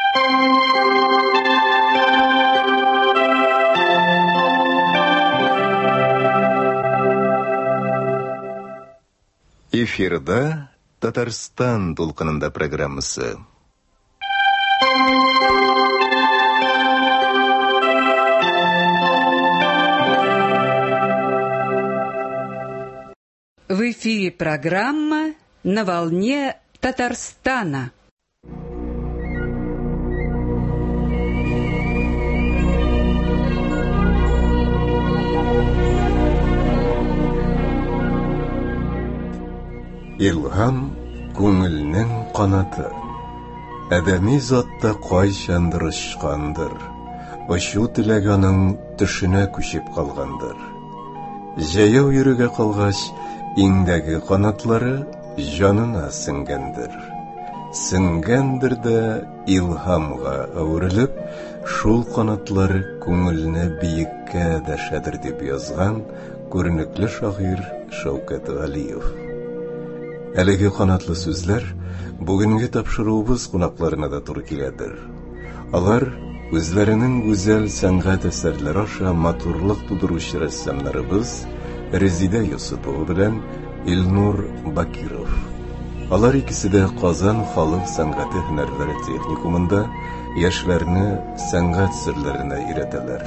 Эфирда Татарстан толқынында программасы. В эфире программа «На волне Татарстана». Илһам күңелнең канаты. Әдәми затта кайчандыр очкандыр. Очу теләгәнең төшенә күчеп калгандыр. Җәяү йөрүгә калгач, иңдәге канатлары җанына сеңгәндер. Сеңгәндер дә илһамга әверелеп, шул канатлары күңелне биеккә дәшәдер дип язган күренекле шагыйрь Шәүкәт Галиев. Әлеге канатлы сүзләр бүгенге тапшыруыбыз кунакларына да туры киләдер. Алар үзләренең гүзәл сәнгать әсәрләре аша матурлык тудыручы рәссамнарыбыз Резидә Юсупова белән Илнур Бакиров. Алар икесе дә Казан халык сәнгате һөнәрләре техникумында яшьләрне сәнгать серләренә өйрәтәләр.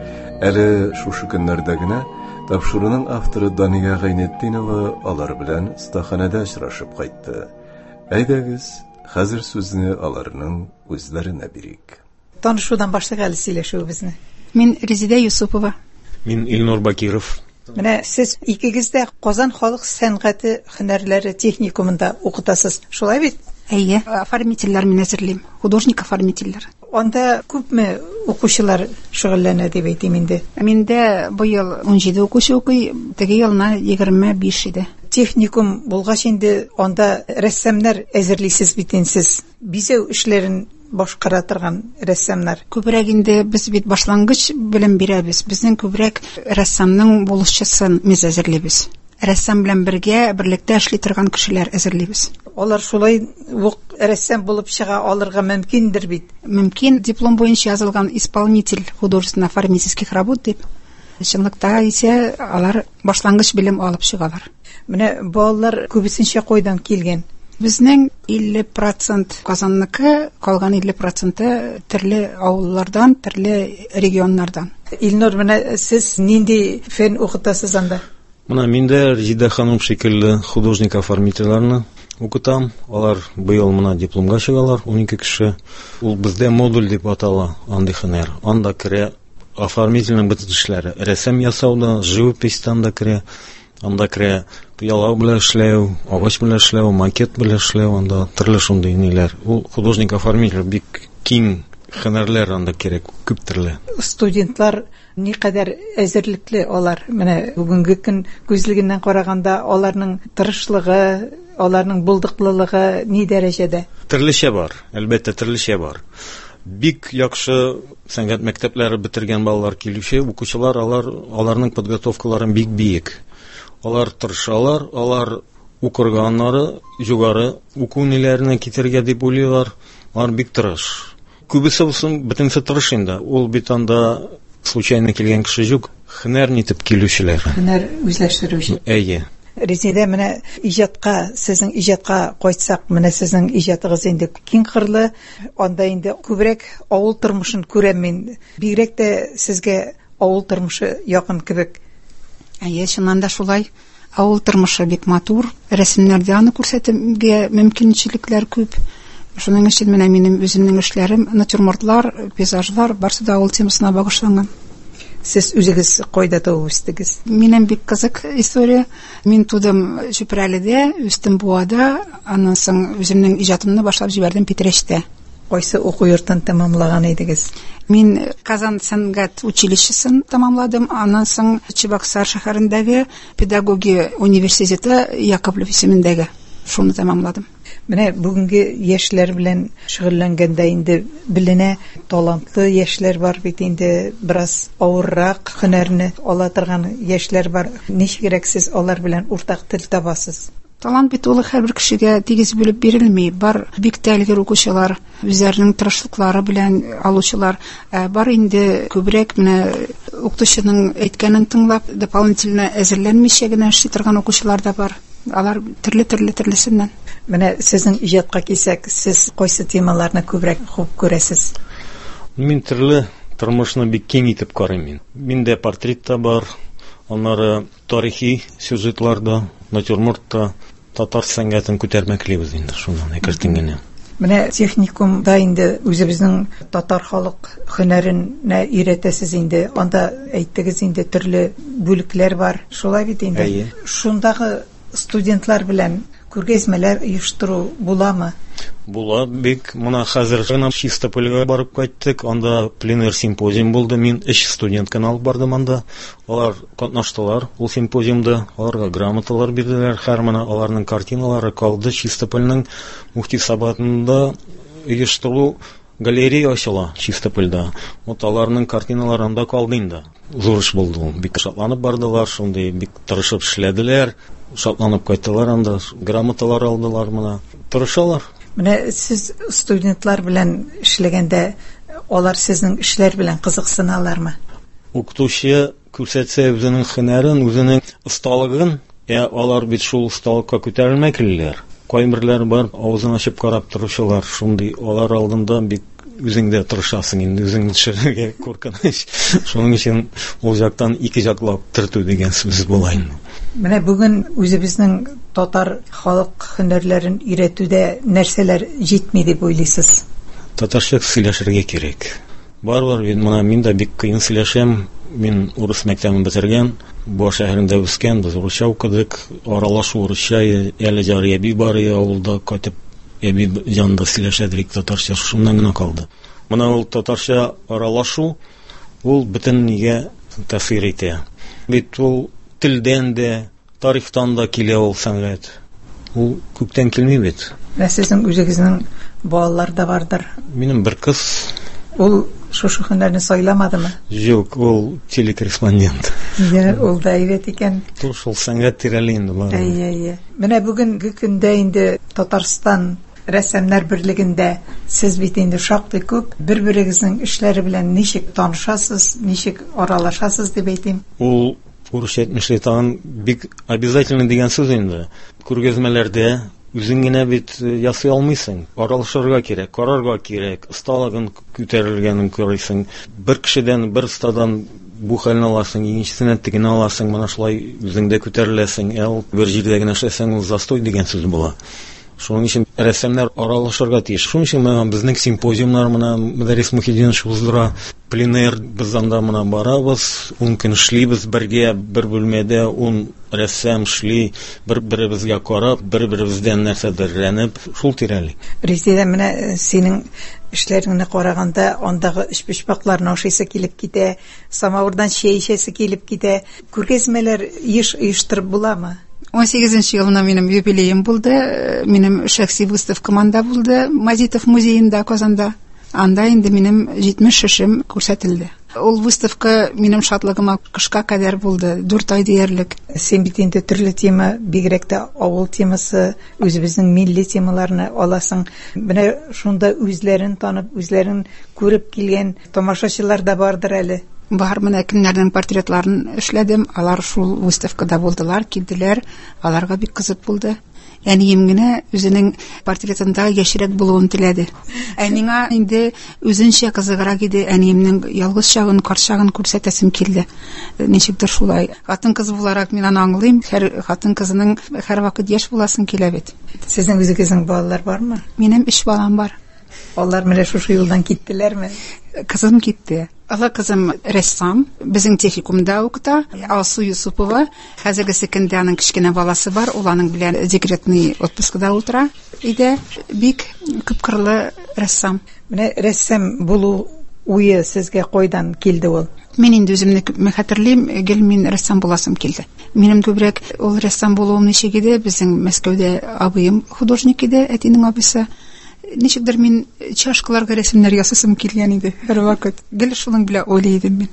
Әле шушы көннәрдә генә тапшыруның авторы Дания Гайнетдинова алар белән стаханада очрашып кайтты. Әйдәгез, хәзер сүзне аларның үзләренә бирик. Танышудан башлык әле сөйләшүебезне. Мин Резидә Юсупова. Мин Илнур Бакиров. Менә сез икегез дә Казан халык сәнгате һөнәрләре техникумында укытасыз. Шулай бит? Әйе, оформительләр мин әзерлим. Художник-оформительләр. Анда күпме укучылар шөгыльләнә дип әйтим инде. Миндә быел 17 укучы укый, теге елна 25 иде. Техникум булгач инде анда рәссамнар әзерлисез бит инсез. Бизәү эшләрен башкара торган рәссамнар. Күбрәк инде без бит башлангыч белем бирәбез. Безнең күбрәк рәссамның булышчысын без әзерлибез. Рәссам белән берлектә эшли торган кешеләр әзерлибез. Алар шулай ук рәссам булып чыга алырга мөмкиндер бит. Мөмкин, диплом буенча язылган исполнитель художественно-оформительских работ дип. Чынлыкта исә алар башлангыч белем алып чыгалар. Менә балалар күбесенчә кайдан килгән? Безнең 50% Казанныкы, калган 50% төрле авыллардан, төрле регионнардан. Илнур, менә сез нинди фән укытасыз анда? Менә мин дә Резидә ханым шикелле художник-оформительләрне укытам. Алар быел менә дипломга чыгалар, 12 кеше. Ул бездә модуль дип атала, андый һөнәр. Анда керә оформительнең бөтен эшләре. Рәсем ясауда, живопистан да керә. Анда керә пыялау белән эшләү, агач белән эшләү, макет белән эшләү, анда төрле шундый ниләр. Ул художник-оформитель бик киң һөнәрләр анда кирәк, күп төрле. Студентлар никадәр әзерлекле алар. Менә бүгенге көн күзлегеннән караганда аларның тырышлыгы, аларның булдыклылыгы ни дәрәҗәдә? Төрлечә бар, әлбәттә төрлечә бар. Бик яхшы сәнгать мәктәпләре бетергән балалар килүче, укучылар аларның подготовкалары бик биек. Алар тырышалар, алар укырганнары югары уку ниләренә китергә дип уйлыйлар. Алар бик тырыш. Күбесе булсын бөтенсе тырыш инде. Ул бит анда случайно килгән кеше юк. Һөнәр нитеп килүчеләр. Һөнәр үзләштерүче. Әйе. Резидә, менә иҗатка, сезнең иҗатка кайтсак, менә сезнең иҗатыгыз инде киң кырлы, анда инде күбрәк авыл тормышын күрәм мин. Бигрәк тә сезгә авыл тормышы якын кебек. Әйе, чыннан да шулай. Авыл тормышы бик матур. Рәсемнәрдә аны күрсәтергә мөмкинчелекләр күп. Шуның өчен менә минем үземнең эшләрем, натюрмортлар, пейзажлар барсы да авыл темасына багышланган. Сез үзегез кайда туып үстегез? Минем бик кызык история. Мин тудым Чүпрәледә, үстем Буада, аннан соң үземнең иҗатымны башлап җибәрдем Питрәчтә. Кайсы уку йортын тәмамлаган идегез? Мин Казан сәнгать училищесын тәмамладым, аннан соң Чебоксар шәһәрендәге педагогия университеты Яковлев исемендәге. Шуны тәмамладым. Менә бүгенге яшьләр белән шөгыльләнгәндә инде беленә талантлы яшьләр бар бит инде, бераз авыррак һөнәрне ала торган яшьләр бар. Ничегрәк сез алар белән уртак тел табасыз? Талант бит ул һәрбер кешегә тигез бүлеп бирелми. Бар бик тәлгер укучылар, үзләренең тырышлыклары белән алучылар, бар инде күбрәк менә укытучының әйткәнен тыңлап, дополнительно әзерләнмичә генә эшли торган укучылар да бар. Алар төрлесеннән. Менә сезнең иҗатка килсәк, сез кайсы темаларны күбрәк хуп күрәсез? Мин төрле тормышны бик киң итеп карыйм. Миндә портрет та бар, аннары тарихи сюжетлар да, натюрморт та, татар сәнгатен күтәрмәклебез инде шуннан әкертен генә. Менә техникумда инде үзебезнең татар халык һөнәренә өйрәтәсез инде. Анда әйттегез инде төрле бүлекләр бар. Шулай бит инде. Шундагы студентлар белән күргәзмәләр оештыру буламы? Була бик. Моны хәзер гына Чистопольгә барып кайттык. Анда пленэр симпозиум булды. Мин 3 студентканы алып бардым анда. Алар катнаштылар ул симпозиумда. Аларга грамоталар бирделәр. Һәр менә аларның картиналары калды. Чистопольның мухтисабатында оештыру галерея ачыла Чистопольда. Вот аларның картиналарында калды инде. Зур эш булды. Бик шатланып бардылар, шундый бик тырышып эшләделәр. Шатланып кайттылар анда. Грамоталар алдылар моны. Тырышалар. Менә сез студентлар белән эшләгәндә, алар сезнең эшләр белән кызыксыналармы? Укытучы күрсәтсә үзенең һөнәрен, үзенең осталыгын, алар бит шул осталыкка күтәрелмәклеләр. Кайберләр бар, авызын ачып карап торучылар, шундый алар алдында бик үзеңдә тырышасың инде, үзең төшерергә куркыныч. Шуның өчен ул жактан ике жаклап тырту дигән сүз була инде. Менә бүген үзебезнең татар халык һөнәрләрен өйрәтүдә нәрсәләр җитми дип уйлыйсыз? Татарча сөйләшергә кирәк. Бар, менә мин дә бик кыен сөйләшәм. Мин урыс мәктәбен бетергән, Буа шәһәрендә үскән, без урысча укыдык, аралашу урысча, әле җары әби бар, авылда кайтып әби җанында сөйләшәдек татарча, шуннан гына калды. Менә ул татарча аралашу, ул бөтен нигә тәэсир итә. Бит ул телдән дә, тарихтан да килә ул сәнгать. Ул күктән килми бит. Сезнең үзегезнең балалар да бардыр. Минем бер кыз. Ул шушы һөнәрне сайламадымы? Юк, ул телекорреспондент. Ул да әйбәт икән. Шул сәнгать тирәли инде бар. Менә бүгенге көндә инде Татарстан рәссамнар берлегендә сез бит инде шактый күп бер-берегезнең эшләре белән ничек танышасыз, ничек аралашасыз дип әйтим. Ул урысча әйтмешли тагын бик обязательно дигән сүз инде. Күргәзмәләрдә үзең генә бит ясый алмыйсың. Аралашырга кирәк, карарга кирәк, осталыгын күтәрелгәнен күрәсең. Бер кешедән, бер остадан бу хәлне аласың, икенчесеннән тегене аласың, менә шулай үзеңдә күтәреләсең. Бер җирдә генә эшләсәң, ул застой дигән сүз була. Шуның өчен рәссамнар аралашырга тиеш. Шуның өчен безнең симпозиумнар менә Мөдәррис Мухиддинов уздыра, пленэр без анда менә барабыз, 10 көн эшлибез бергә, бер бүлмәдә 10 рәссам эшли, бер-беребезгә карап, бер-беребездән нәрсәдер өйрәнеп, шул тирәли. Резидә, менә синең эшләреңне караганда, андагы эш-пешпакларны ашыйсы килеп китә, самавырдан чәй эчәсе килеп китә. Күргәзмәләр оештырып буламы? 18 елына минем юбилеем булды, минем шәхси выставкамда булды, Мазитов музеенда Казанда. Анда инде минем 70 эшем күрсәтелде. Ул выставка минем шатлыгыма кышка кадәр булды, 4 ай диярлек. Сен бит инде төрле тема, бигрәк тә авыл темасы, үзебезнең милли темаларны аласың. Менә шунда үзләрен танып, үзләрен күреп килгән тамашачылар да бардыр әле. Бар, менә кемнәрнең портретларын эшләдем, алар шул выставкада булдылар, килделәр, аларга бик кызык булды. Әнием генә үзенең портретында яшьрәк булуын теләде. Миңа инде үзенчә кызыграк иде, әниемнең ялгыз чагын, карт чагын күрсәтәсем килде. Ничектер шулай. Хатын-кыз буларак мин аны аңлыйм, һәр хатын-кызның һәр вакыт яшь буласын килә бит. Сезнең үзегезнең балалар бармы? Минем 3 балам бар. Алар менә шушы юлдан киттеләрме? Кызым китте. Ала кызым рәссам, безнең техникумда укыта, Алсу Юсупова. Хәзерге көндә аның кичкенә баласы бар, ул аның белән декретный отпускыда утыра иде. Бик күпкырлы рәссам. Менә рәссам булу уе сезгә кайдан килде ул? Мин инде үземне күпме хәтерлим, гел мин рәссам буласым килде. Минем күбрәк ул рәссам булуым ничек иде, безнең Мәскәүдә абыем художник иде, әтинең абысы. Ничектер мин чашкаларга рәсемнәр ясасым килгән иде һәр вакыт. Гел шуның белән уйлый идем мин.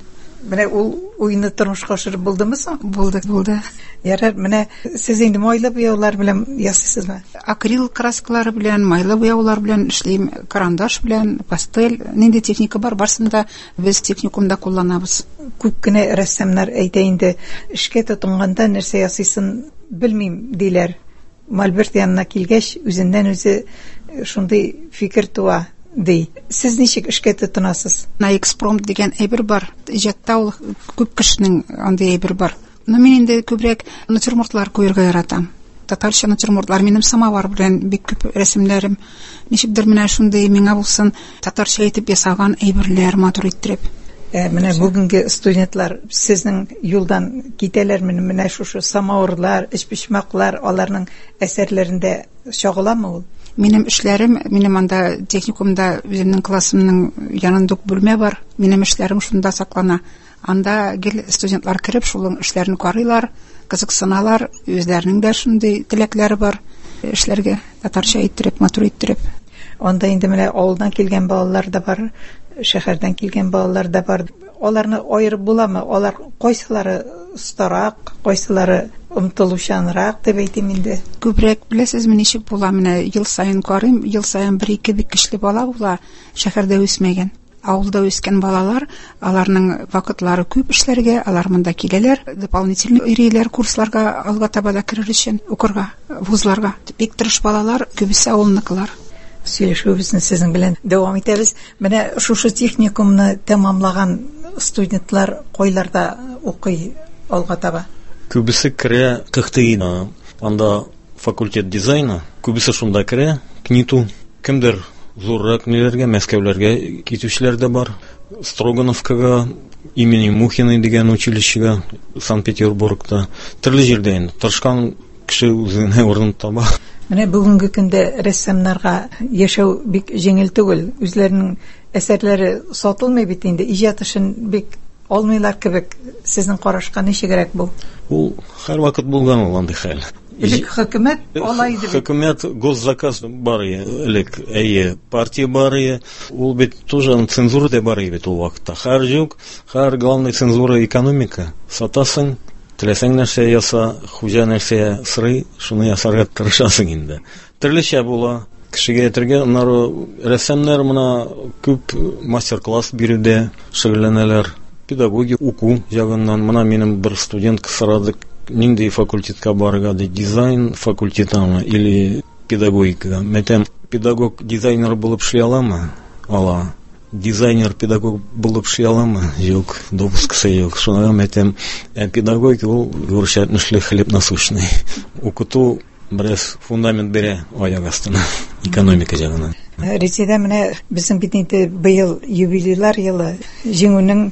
Менә ул уйны тормышка ашырып булдымы соң? Булды. Ярар, менә сез инде майлы буяулар белән ясыйсызмы? Акрил краскалары белән, майлы буяулар белән эшлим, карандаш белән, пастель, нинди техника бар, барсында без техникумда кулланабыз. Күп кенә рәссамнар әйтә инде, эшкә тотынганда нәрсә ясыйсын белмим диләр. Мольберт янына килгәч, үзеннән үзе шундый фикер туа ди. Сез ничек эшкә тотынасыз? Экспромт дигән әйбер бар. Иҗатта ул күп кешенең андый әйбер бар. Мин инде күбрәк натюрмортлар куярга яратам. Татарча натюрмортлар минем самовар белән бик күп рәсемнәрем. Ничектер менә шундый миңа булсын татарча әйтеп ясаган әйберләр матур иттереп. Менә бүгенге студентлар сезнең юлдан китәләрме? Менә шушы самоварлар, эчпичмаклар аларның әсәрләрендә чагыламы ул? Минем эшләрем, минем анда техникумда үземнең классымның янында бүлмә бар. Минем эшләрем шунда саклана. Анда гел студентлар кирип, шулың эшләрен карыйлар, кызыксыналар, үзләренең дә шундый теләкләре бар эшләргә, татарча иттереп, матур иттереп. Анда инде менә авылдан килгән балалар да бар, шәһәрдән килгән балалар да бар. Аларны аерып буламы? Алар кайсылары старак, кайсылары омтылучанрак дип әйтим инде. Күбрәк беләсезме ничек була? Менә ел сайын карыйм, ел сайын 1-2 бик көчле бала була, шәһәрдә үсмәгән. Авылда үскән балалар, аларның вакытлары күп эшләргә, алар монда киләләр, дополнительный өйрәләр курсларга алга таба да керер өчен укырга, вузларга. Бик тырыш балалар, күбесе авылныкылар. Сөйләшүебезне сезнең белән дәвам итәбез. Менә шушы техникумны тәмамлаган студентлар кайларда укый алга таба? Күбесе керә КХТИна, анда факультет дизайна, күбесе шунда керә, КНИТУ, кемдер зуррак ниләргә, Мәскәүләргә китүчеләр дә бар. Строгановкага, имени Мухиной дигән училищега, Санкт-Петербургта, төрле җирдә инде. Тырышкан кеше үзенә урын таба. Менә бүгенге көндә рәссамнарга яшәү бик җиңел түгел. Үзләренең әсәрләре сатылмый бит инде, иҗат эшен бик алмыйлар кебек. Сезнең карашка ничегрәк бу? Ул һәрвакыт булган ул андый хәл. Элек хөкүмәт алай иде. Хөкүмәт госзаказ бар иде, элек партия бар иде. Ул бит тоже цензура да бар иде ул вакытта. Һәр юк, һәр главный цензура экономика. Сатасың, теләсәң нәрсә яса, хуҗа нәрсә сырый, шуны ясарга тырышасың инде. Төрлечә була. Кешегә әйтергә, рәссамнар моны күп мастер-класс бирүдә шөгыльләнәләр. Педагогия уку ягыннан моны минем бер студент сорады, нинди факультетка барырга, дизайн факультетамы или педагогикага. Мәтәм педагог дизайнер булып эшли аламы? Ала. Дизайнер педагог булып эшли аламы? Юк, допускысы юк. Шуңа мәтәм педагогика ул вероятностьле хлеб насущный. Укыту бераз фундамент бирә аяк астына, экономика ягына. Рәсидә, менә безнең бит инде быел юбилейлар елы, җиңүнең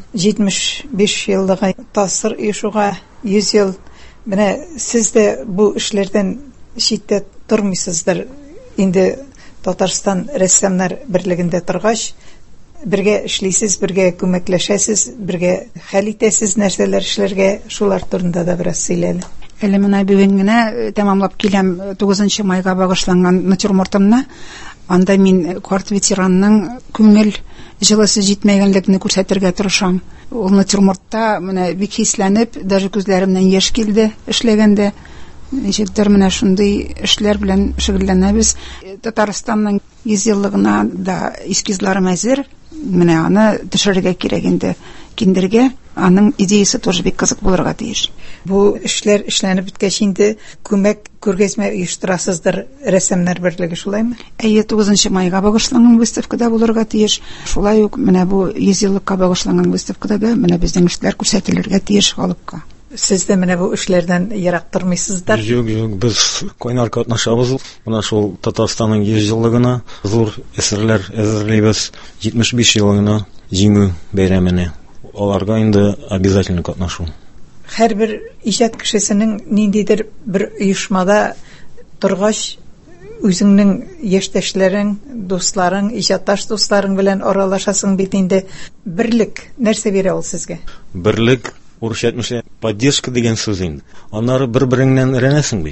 75 еллыгы, тасыр ишуга 100 ел. Менә сез дә бу эшләрдән читтә тормыйсыздыр. Инде Татарстан рәссамнар берлегендә торгач, бергә эшлисез, бергә күмәкләшәсез, бергә хәл итәсез нәрсәләр эшләргә, шулар турында да бераз сөйләле. Әле менә бүген генә тәмамлап киләм 9 майга багышланган натюрмортымны. Анда мин карт ветеранның күңел җылысы җитмәгәнлегенә күрсәтергә тырышам. Ул натюрмортта менә бик хисләнеп, даже күзләремнән яшь килде эшләгәндә. Ничектер менә шундый эшләр белән шөгыльләнәбез. Татарстанның 100 еллыгына да эскизларым әзер. Менә аны төшерергә кирәк инде. Киндергә аның идеясы тоже бик кызык булырга тиеш. Бу эшләр эшләнеп беткәч инде күмәк күргәзмә оештырасыздыр рәссамнар берлеге, шулаймы? 9 майга багышланган выставкада булырга тиеш. Шулай ук менә бу 100 еллыкка багышланган выставкада да менә безнең эшләр күрсәтелергә тиеш халыкка. Сез дә менә бу эшләрдән ерак тормыйсыздар? Юк, без кайнар катнашабыз. Менә шул Татарстанның 100 еллыгына зур әсәрләр әзерләйбез. 75 еллыгына җиңү бәйрәменә. Аларга инде обязательно катнашу. Һәрбер иҗат кешесенең ниндидер бер оешмада торгач, үзеңнең яшьтәшләрең, дусларың, иҗатташ дусларың белән аралашасың бит инде. Берлек нәрсә бирә ул сезгә? Берлек, урысча әйтмәсә, поддержка дигән сүз инде. Аннары бер-береңнән өйрәнәсең бит.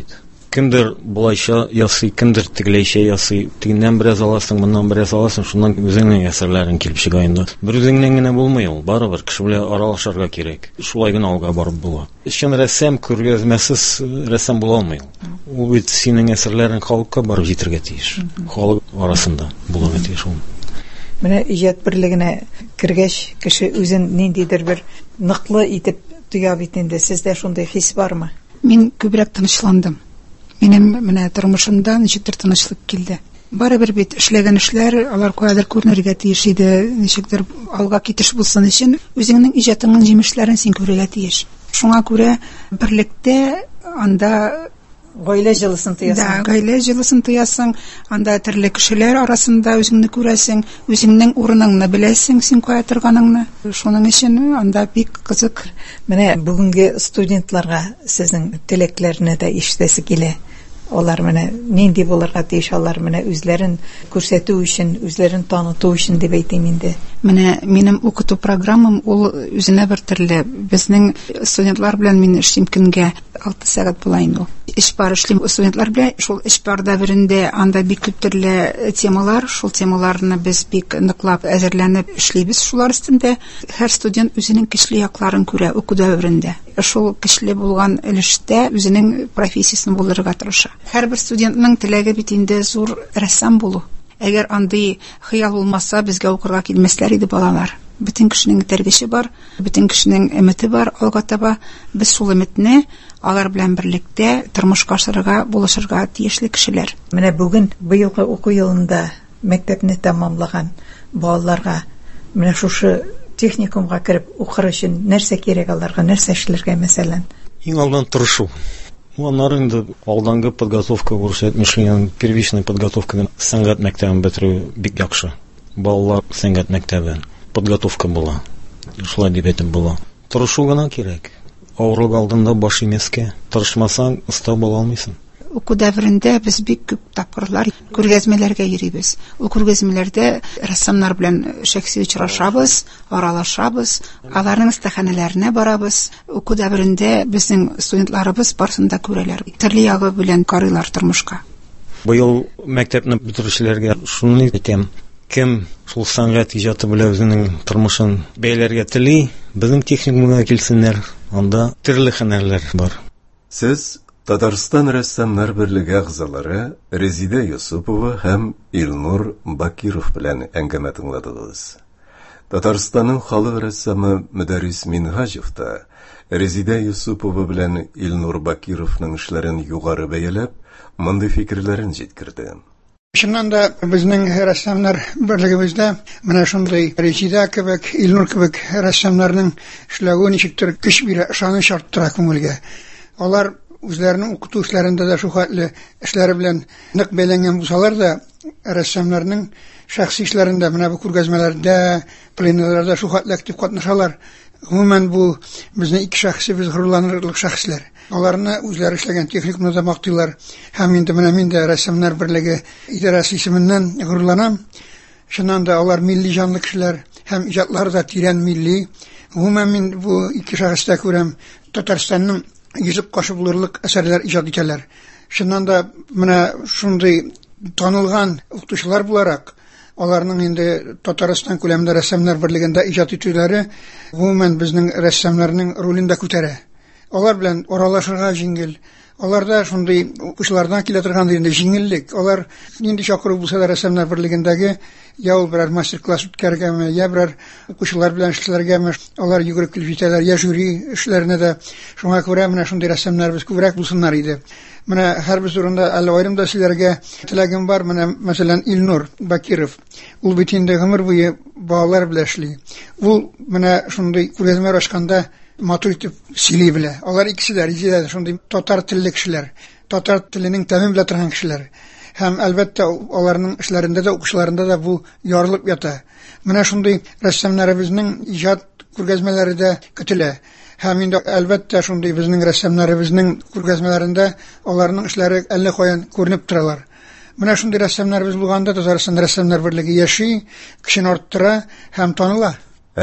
Кемдер булайча ясый, кемдер тегеләйчә ясый. Тигеннән бераз аласың, моннан бераз аласың, шуннан үзеңнең әсәрләрең килеп чыга инде. Бер үзеңнән генә булмый ул, барыбер кеше белән аралашырга кирәк. Шулай гына алга барып була. Өчен рәссам күргәзмәсез рәссам була алмый. Ул бит синең әсәрләрең халыкка барып җитәргә тиеш. Халык арасында булырга тиеш ул. Менә иҗат берлегенә кергәч, кеше үзен ниндидер бер ныклы итеп тоя бит инде. Сездә шундый хис бармы? Мин күбрәк тынычландым. Минем менә тормышымда ничектер тынычлык килде. Барыбер бит эшләгән эшләр, алар каядыр күренергә тиеш иде, ничектер алга китеш булсын өчен үзеңнең иҗатыңның җимешләрен син күрергә тиеш. Шуңа күрә берлектә анда Гаилә җылысын тоясың. Гаилә җылысын тоясың, анда төрле кешеләр арасында үзеңне күрәсең, үзеңнең урыныңны беләсең, син кая торганыңны. Шуның өчен анда бик кызык. Менә бүгенге студентларга сезнең теләкләрне дә ишетәсе килә. Алар менә нинди булырга тиеш, алар менә үзләрен күрсәтү өчен, үзләрен таныту өчен дип әйтим инде. Менә минем укыту программам ул үзенә бер төрле. Безнең студентлар белән мин эшлим көнгә 6 сәгать була инде. Эш бар эшлим студентлар белән, шул эш барда берендә анда бик күп төрле темалар, шул темаларны без бик ныклап әзерләнеп эшлибез шулар өстендә. Һәр студент үзенең көчле якларын күрә уку дәверендә. Шул көчле булган өлештә үзенең профессиясын булдырырга тырыша. Һәрбер студентның теләге бит инде зур рәссам булу. Әгәр андый хыял булмаса, безгә укырга килмәсләр иде балалар. Бөтен кешенең тәрбияче бар, бөтен кешенең өмете бар, алга таба без шул өметне алар белән берлектә тормышка ашырга, булышырга тиешле кешеләр. Менә бүген быелгы уку елында мәктәпне тәмамлаган балаларга менә шушы техникумга кереп укыр өчен нәрсә кирәк аларга, нәрсә эшләргә мәсәлән? Иң алдан тырышу. Алар инде алдангы подготовка күрсәт, мишлегән первичная подготовка сәнгать мәктәбен бетерү бик яхшы. Балалар сәнгать мәктәбе подготовка була. Шулай дип әйтеп була. Тырышу гына кирәк. Авырлык алдында баш имескә. Тырышмасаң, оста була алмыйсың. Уку дәверендә без бик күп тапкырлар күргәзмәләргә йөрибез. Ул күргәзмәләрдә рәссамнар белән шәхси очрашабыз, аралашабыз, аларның стаханәләренә барабыз. Уку дәверендә безнең студентларыбыз барсында күрәләр. Төрле ягы белән карыйлар тормышка. Быел мәктәпне бетерүчеләргә шуны әйтәм. Кем шул сәнгать иҗаты белән үзенең тормышын бәйләргә тели, безнең техникумга килсеннәр. Анда төрле һөнәрләр бар. Сез Татарстан рәссамнар берлеге әгъзалары Резидә Юсупова һәм Илнур Бакиров белән әңгәмә тыңладыгыз. Татарстанның халык рәссамы Мөдәррис Минһаҗев та Резидә Юсупова белән Илнур Бакировның эшләрен югары бәяләп, мондый фикерләрен җиткерде. Шуннан да безнең рәссамнар берлегебездә менә шундый Резидә кебек, Илнур кебек рәссамнарның эшләве ничектер көч бирә, ышаныч арттыра күңелгә. Алар үзләренең укыту эшләрендә дә шухатлы эшләре белән нык бәйләнгән булсалар да, рәссамнарның шәхси эшләрендә менә бу күргәзмәләрдә, пленерларда шухатлы актив катнашалар. Гомумән бу безнең ике шәхси без горурланырлык шәхесләр. Аларны үзләре эшләгән техникумны да мактыйлар. Һәм инде менә мин дә рәссамнар берлеге идарәсе исеменнән горурланам. Шуннан да алар милли җанлы кешеләр һәм иҗатлары да тирән милли. Гомумән мин бу ике шәхестә күрәм Татарстанның йөзеп кашы булырлык әсәрләр иҗат итәләр. Шуннан да менә шундый танылган укытучылар буларак, аларның инде Татарстан күләмендә рәссамнар берлегендә иҗат итүләре гомумән безнең рәссамнарның ролен дә күтәрә. Алар белән аралашырга җиңел. Аларда шундый укучылардан килә торган инде җиңеллек. Алар нинди чакыру булса да рәссамнар берлегендәге я ул берәр мастер-класс үткәргәме, я берәр укучылар белән эшләргәме, алар йөгереп килеп җитәләр, я жюри эшләренә дә. Шуңа күрә менә шундый рәссамнар без күбрәк булсыннар иде. Менә һәрбер урында әле аерым да сөйләргә теләгем бар. Менә мәсәлән Илнур Бакиров. Ул бит инде гомер буе балалар белән эшли. Ул менә шундый күргәзмә ачканда матур итеп сөйли белә. Алар икесе дә Резидә шундый татар телле кешеләр, татар теленең тәмин белә торган кешеләр. Һәм әлбәттә аларның эшләрендә дә, укучыларында да бу ярылып ята. Менә шундый рәссамнарыбызның иҗат күргәзмәләре дә көтелә. Һәм инде әлбәттә шундый безнең рәссамнарыбызның күргәзмәләрендә аларның эшләре әллә каян күренеп торалар. Менә шундый рәссамнарыбыз булганда Татарстан рәссамнар берлеге яши, көчен арттыра һәм таныла.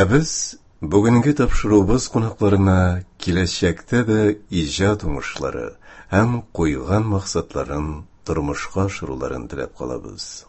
Без бүгенге тапшыруыбыз кунакларына киләчәктә дә иҗат уңышлары, һәм куйган максатларын тормышка ашыруларын теләп калабыз.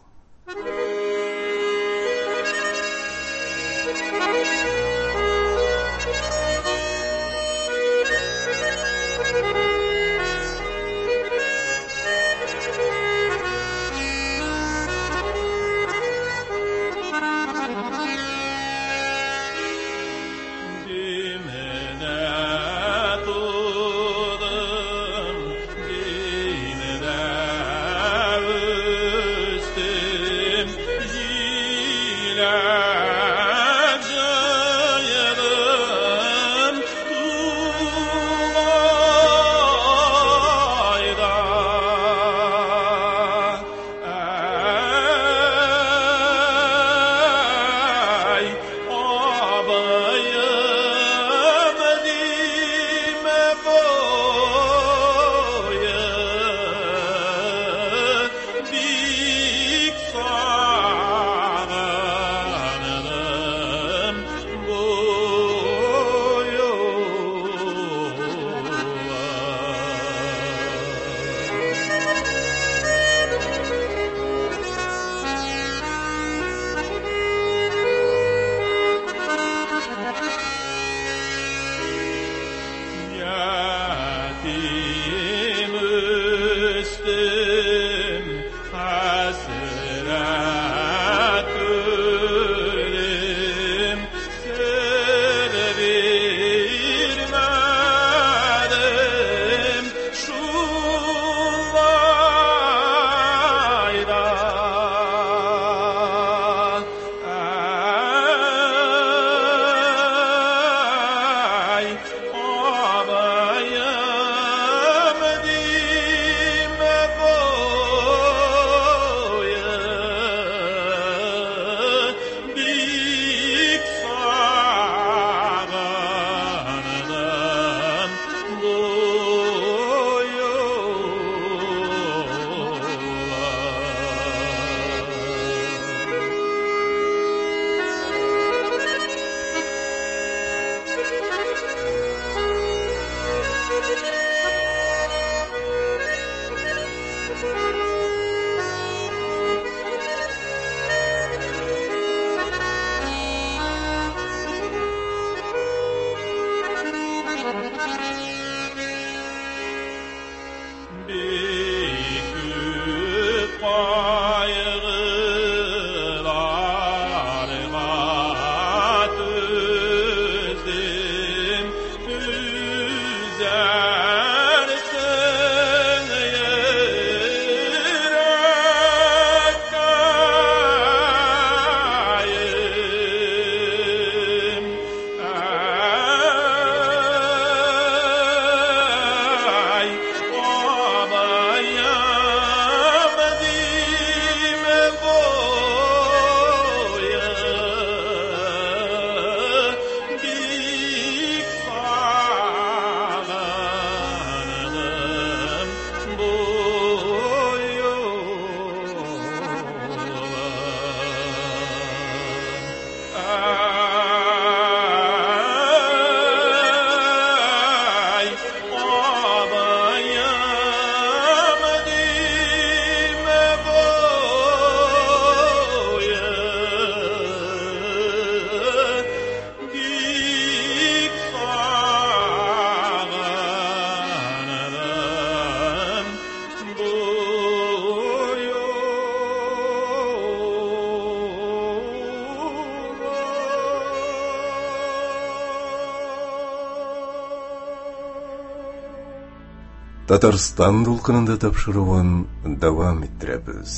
Татарстан дулкынында тапшыруын давам иттерәбез.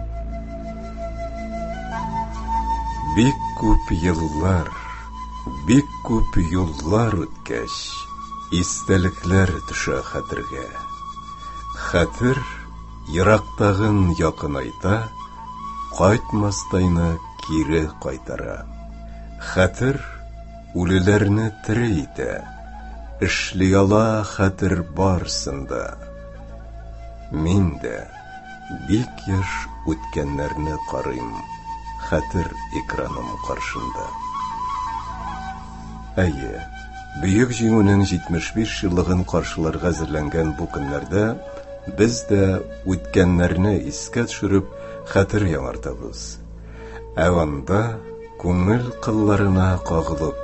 Бик күп еллар, бик күп юллар үткәч, истәлекләр төшә хәтергә. Хәтер ерактагын якынайта, кайтмастайны кире кайтара. Хәтер үлеләрне тере итә. Эшли ала хәтер барсында. Мин дә бик яш үткәннәрне карыйм хәтер экраным каршында. Әйе, Бөек җиңүнең 75 еллыгын каршыларга әзерләнгән бу көннәрдә без дә үткәннәрне искә төшереп хәтер яңартабыз. Анда күңел кылларына кагылып,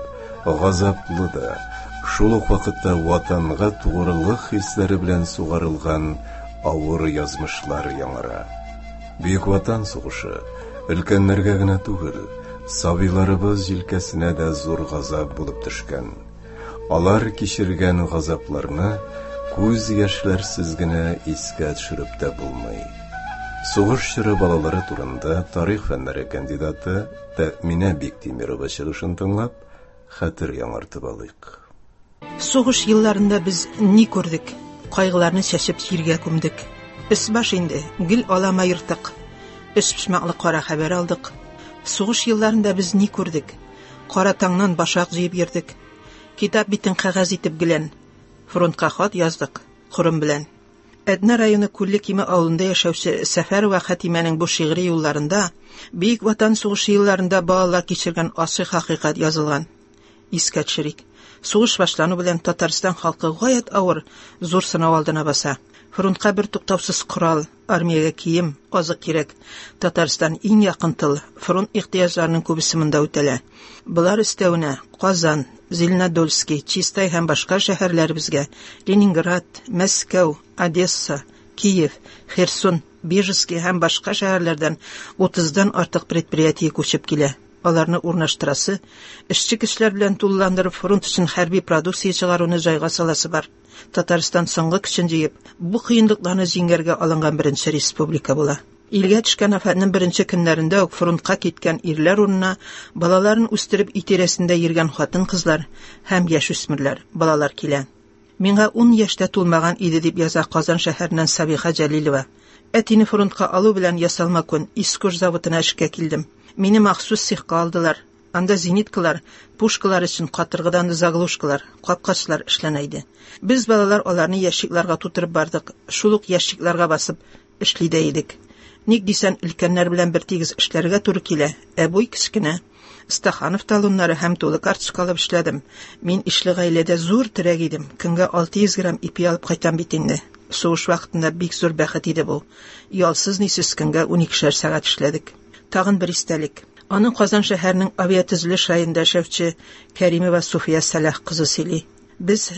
газаплы да, шул ук вакытта ватанга тугрылык хисләре белән сугарылган авыр язмышлар яңара. Бөек ватан сугышы өлкәннәргә генә түгел, сабыйларыбыз җилкәсенә дә зур газап булып төшкән. Алар кичергән газапларны күз яшьләрсез генә искә төшереп тә булмый. Сугыш чоры балалары турында тарих фәннәре кандидаты Тәминә Биктимирова чыгышын тыңлап, хәтер яңартып алыйк. Сугыш елларында без ни күрдек? Кайгыларны чәчеп җиргә күмдек. Өс-баш инде, гел алама йыртык. Өс-пишмаклы кара хәбәр алдык. Сугыш елларында без ни күрдек? Кара таңнан башак җыеп йөрдек. Китап битен кәгазь итеп гелән. Фронтка хат яздык, Курым белән. Әднә районы Күлле Киме авылында яшәүче Сәфәр ва Хәтимәнең бу шигъри юлларында бөек ватан сугышы елларында балалар кичергән асый хакыйкать язылган. Искә төшерик. Сугыш башлану белән Татарстан халкы гаять авыр, зур сынау алдына баса. Фронтка бер туктаусыз корал, армиягә кием, азык кирәк. Татарстан иң якын тыл, фронт ихтыяҗларының күбесе монда үтәлә. Булар өстәвенә Казан, Зеленодольский, Чистай һәм башка шәһәрләребезгә Ленинград, Мәскәү, Одесса, Киев, Херсон, Бежецкий һәм башка шәһәрләрдән 30дан артык предприятие күчеп килә. Аларны урнаштырасы, эшче кешеләр белән тулыландырып фронт өчен хәрби продукция чыгаруны җайга саласы бар. Татарстан соңгы көчен җыеп, бу кыенлыкларны җиңәргә алынган беренче республика була. Илгә төшкән афәтнең беренче көннәрендә үк фронтка киткән ирләр урынына балаларын үстереп итерәсендә йөргән хатын-кызлар һәм яшүсмерләр, балалар килә. Миңа 10 яшьтә тулмаган иде дип яза Казан шәһәреннән Сабиха Җәлилова. Әтине фронтка алу белән ясалма күн Искуш заводына эшкә килдем. Мине махсус цехка алдылар. Анда зениткалар, пушкалар өчен катыргыдан заглушкалар, капкачлар эшләнә иде. Без балалар аларны ящикларга тутырып бардык. Шул ук ящикларга басып эшли дә идек. Ник дисән, өлкәннәр белән бер тигез эшләргә туры килә. Буй кичкенә. Стаханов талоннары һәм тулы карточка алып эшләдем. Мин ишле гаиләдә зур терәк идем. Көнгә 600 грамм ипи алып кайтам бит инде. Сугыш вакытында бик зур бәхет иде бу. Ялсыз нисез көнгә 12 сәгать эшләдек. Тагын бер истәлек. Аның Казан шәһәренең авиатөзелеш районында яшәүче Кәримова Суфия Салах кызы сөйли. Без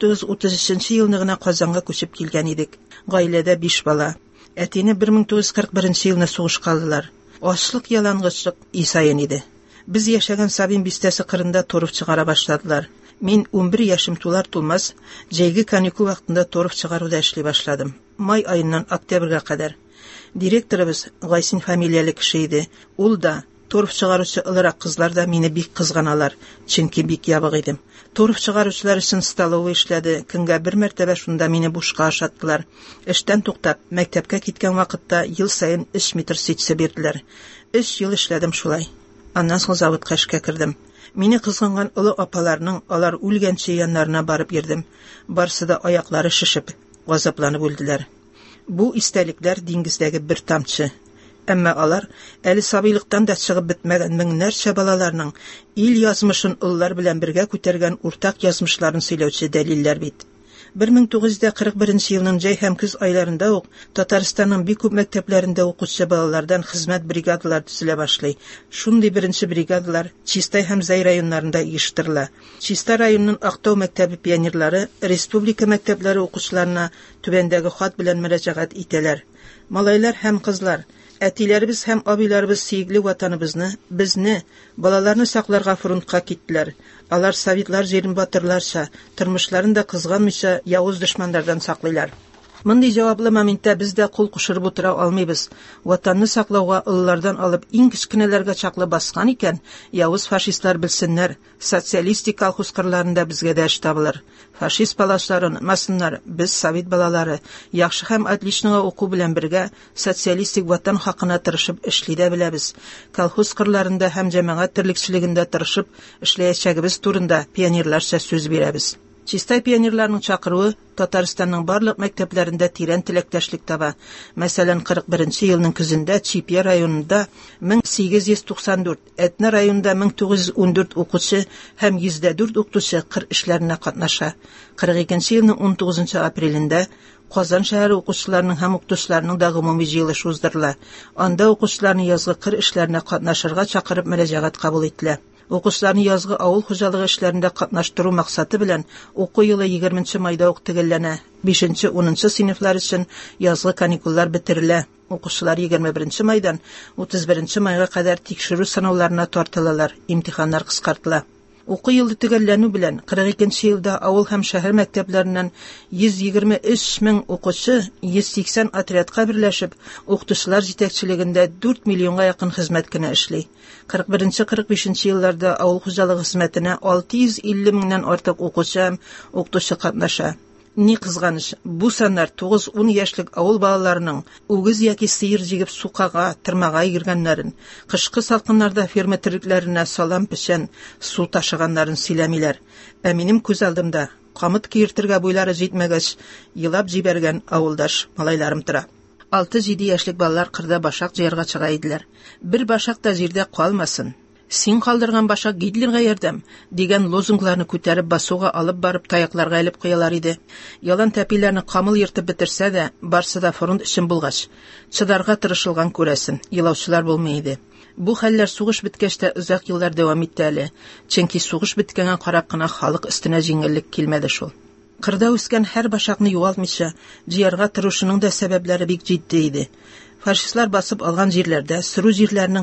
1933 елны гына Казанга күчеп килгән идек. Гаиләдә 5 бала. Әтине 1941 елны сугышка алдылар. Ачлык, ялангычлык исайын иде. Без яшәгән Сабин бистәсе кырында торып чыгара башладылар. Мин 11 яшым тулар-тулмас җәйге каникул вакытында торып чыгаруда эшли башладым. Май аеннан октябрьгә кадәр. Директорыбыз Гайсин фамилияле кеше иде. Ул да, торып чыгаручы ылырак кызлар да мине бик кызганалар, чөнки бик ябык идем. Торып чыгаручылар өчен столовый эшләде. Көнгә бер мәртәбә шунда мине бушка ашаттылар. Эштән туктап, мәктәпкә киткән вакытта ел сайын 3 метр ситсе бирделәр. 3 ел эшләдем шулай. Аннан соң заводка эшкә кердем. Мине кызганган олы апаларның алар үлгәнче яннарына барып йөрдем. Барсы да аяклары шишеп, газапланып үлделәр. Бу истәлекләр диңгездәге бер тамчы. Әмма алар әле сабыйлыктан да чыгып бетмәгән меңнәрчә балаларның ил язмышын уллар белән бергә күтәргән уртак язмышларын сөйләүче дәлилләр бит. 1941 елның җәй һәм көз айларында ук Татарстанның бик күп мәктәпләрендә укучы балалардан хезмәт бригадалар төзелә башлый. Шундый беренче бригадалар Чистай һәм Зай районнарында оештырыла. Чистай районының Актау мәктәбе пионерлары республика мәктәпләре укучыларына түбәндәге хат белән мөрәҗәгать итәләр. Малайлар һәм кызлар, әтиләребез һәм абыйларыбыз сөйгеле ватаныбызны, безне, балаларны сакларга фронтка киттеләр. Алар советлар җирен батырларча, тормышларын да кызганмыйча явыз дошманнардан саклыйлар. Мондый җаваплы моментта без дә кул кушырып утыра алмыйбыз. Ватанны саклауга ыллардан алып иң кичкенәләргә чаклы баскан икән, явыз фашистлар белсеннәр, социалистик колхоз кырларында безгә дә эш табылыр. Фашист палачларын масыннар, без совет балалары, яхшы һәм отличныга уку белән бергә социалистик ватан хакына тырышып эшли дә беләбез. Колхоз кырларында һәм җәмәгать терлекчелегендә тырышып эшләячәгебез турында пионерларча сүз бирәбез. Чистай пионерларның чакыруы Татарстанның барлык мәктәпләрендә тирән теләктәшлек таба. Мәсәлән, 41 елның көзендә Чипье районында 1894, Әтнә районында 1914 укучы һәм 104 укытучы кыр эшләренә катнаша. 42 елның 19 апрелендә Казан шәһәре укучыларының һәм укытучыларның да гомуми җыелышы уздырыла. Анда укучыларны язгы кыр эшләренә катнашырга чакырып мөрәҗәгать кабул ителә. Укучыларны язгы авыл хуҗалыгы эшләрендә катнаштыру максаты белән уку елы 20 майда ук төгәлләнә. 5-10 сыйныфлар өчен язгы каникуллар бетерелә. Укучылар 21 майдан 31 майга кадәр тикшерү сынауларына тартылалар, имтиханнар кыскартыла. Уку елы төгәлләнү белән 42 елда авыл һәм шәһәр мәктәпләреннән 123 мең укучы 180 отрядка берләшеп, укытучылар җитәкчелегендә 4 миллионга якын хезмәт кенә эшли. 41-45 елларда авыл хуҗалыгы хезмәтенә 650 меңнән артык укучы һәм укытучы катнаша. Ни кызганыч, бу саннар 9-10 яшьлек авыл балаларының үгез яки сыер җигеп сукага, тырмага йөргәннәрен, кышкы салкыннарда ферма терлекләренә салам пешән, су ташыганнарын сөйләмиләр. Ә минем күз алдымда камыт киертергә буйлары җитмәгәч, елап җибәргән авылдаш малайларым тора. 6-7 яшьлек балалар кырда башак җыярга чыга иделәр. Бер башак та җирдә калмасын. Син калдырган башак Гитлерга ярдәм дигән лозунгларны күтәреп басуга алып барып таякларга элеп куялар иде. Ялан тәпиләрне камыл йыртып бетерсә дә, барсы да фронт өчен булгач, чыдарга тырышылган күрәсен, елаучылар булмый иде. Бу хәлләр сугыш беткәч тә озак еллар дәвам итте әле, чөнки сугыш беткәнгә карап кына халык өстенә җиңеллек килмәде шул. Кырда үскән һәр башакны югалтмыйча, җыярга тырышуның да сәбәпләре бик җитди иде. Фашистлар басып алган җирләрдә сыру җирләренең